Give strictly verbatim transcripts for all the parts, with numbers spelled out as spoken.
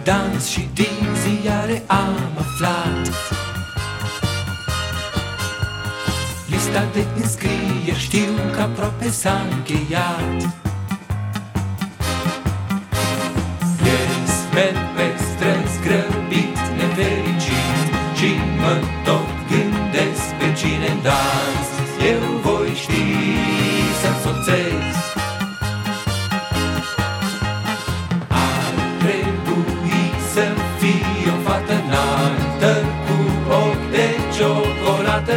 dans și din ziare am aflat. Lista de înscrieri știu că aproape s-a încheiat. Ies, merg pe străzi grăbit, nefericit, și mă tot gândesc pe cine-n dans eu voi ști să-mi soțesc. Ar trebui să fie o fată înaltă cu ochi de ciocolată,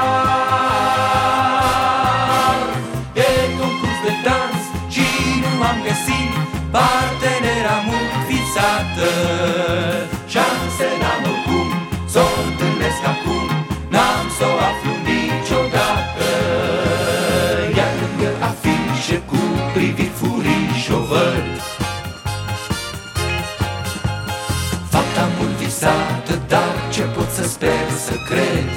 dar e concurs de dans și nu m-am găsit partenera mult visată. Șanse n-am oricum s-o întâlnesc acum, n-am s-o aflu niciodată. Iar lângă afișe cu priviri furiși o văd, fata mult visată, dar ce pot să sper să cred?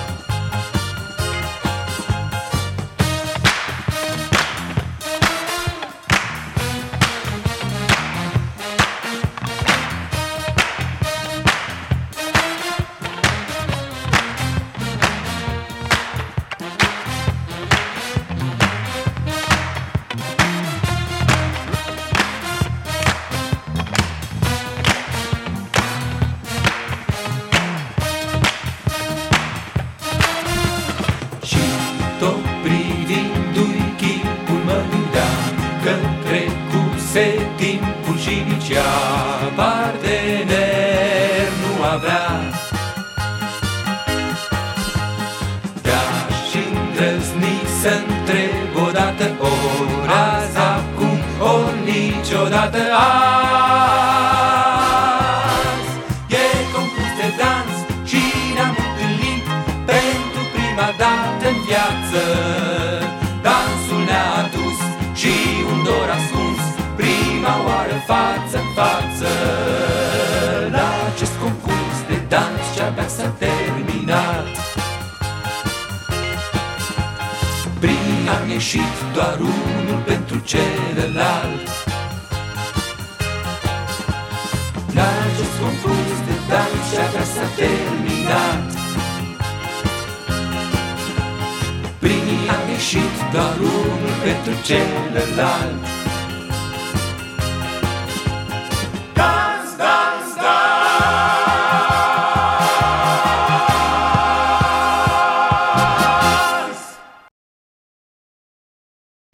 Tot privindu-i chipul mă gândeam că trecuse timpul și nici ea partener nu avea. Te-aș îndrăzni să-ntreb odată, ori azi acum, ori niciodată azi. E concurs de dans și ne-am întâlnit pentru prima dată în viață. Dansul ne-a adus și un dor ascuns, prima oară față în față. La acest concurs de dans ce-abia s-a terminat, primii am ieșit doar unul pentru celălalt. La acest concurs de dans ce-abia s-a terminat, primii am ieșit doar unul pentru celălalt.